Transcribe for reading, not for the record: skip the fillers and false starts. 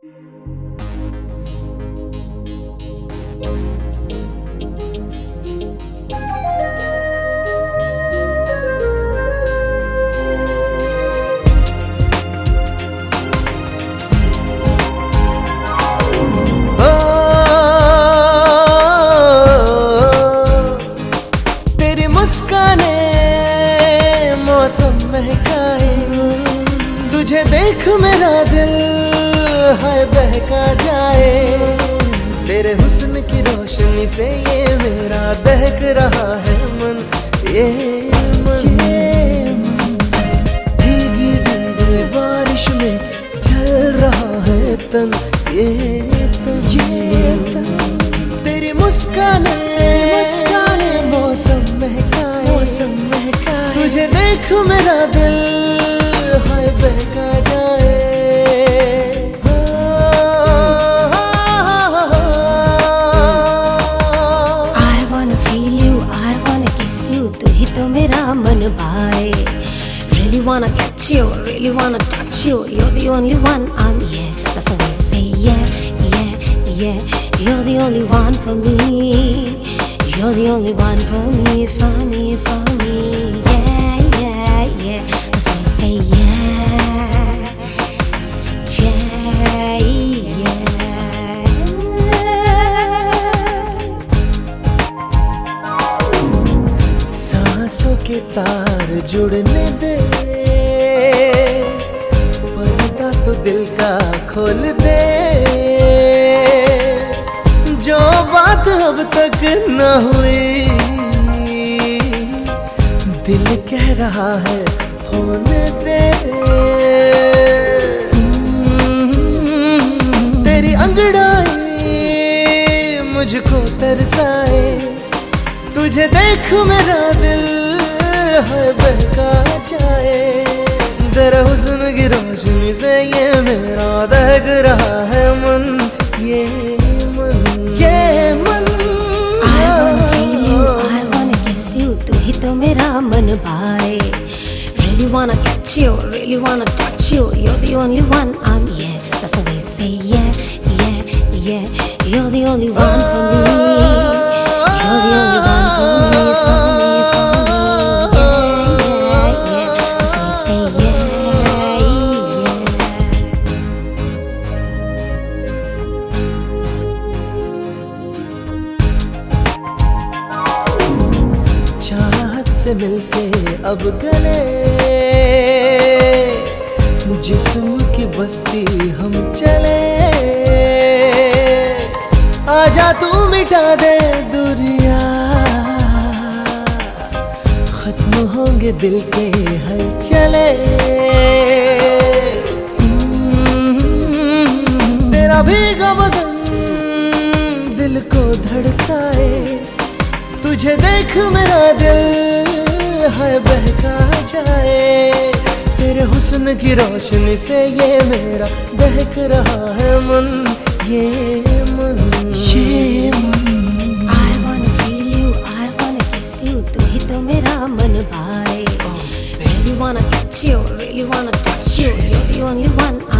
मुस्काने मौसम महकाए, तुझे देख मेरा दिल हाय बहका जाए। तेरे हुस्न की रोशनी से ये मेरा दहक रहा है मन, ये मन भीगी भीगी बारिश में चल रहा है तन, ये तन तेरी मुस्काने मौसम महकाए, तुझे देख मेरा दिल हाय बहका जाए। I wanna feel you, I wanna kiss you, तू ही तो मेरा मन भाए। Really wanna catch you, really wanna touch you, you're the only one I'm yeah. That's how they say yeah, yeah, yeah. You're the only one for me. You're the only one for me, for me, for me. Yeah, yeah, yeah. That's why I say yeah, yeah, yeah. सांसों के तार जुड़ने दे, पर्दा तो दिल का खोल दे। जो बात अब तक न हुई, दिल कह रहा है होने दे। तेरी अंगड़ाई मुझको तरसाए, तुझे देख मेरा दिल है बहका जाए। तेरे हुस्न की रोशनी से ये मेरा दहक रहा है मन, ये तू ही तो मेरा मन भाए। Really wanna catch you, really wanna touch you, you're the only one I'm yeah. That's how they say yeah, yeah, yeah. You're the only one for me. You're the only one for me, for me, for me. Yeah, yeah, yeah. That's how they say yeah, yeah. चाहत से मिलके अब गले, जिस्म की बस्ती हम चले। आजा तू मिटा दे दूरियां, खत्म होंगे दिल के हलचले। तेरा भीगा बदन दिल को धड़काए, तुझे देख मेरा दिल है बहका जाए। तेरे हुस्न की रोशनी से ये मेरा दहक रहा है मन, ये मन, ये मन। I wanna feel you, I wanna kiss you, तू ही तो मेरा मन भाए। Really wanna catch you, really wanna touch you, you're the only one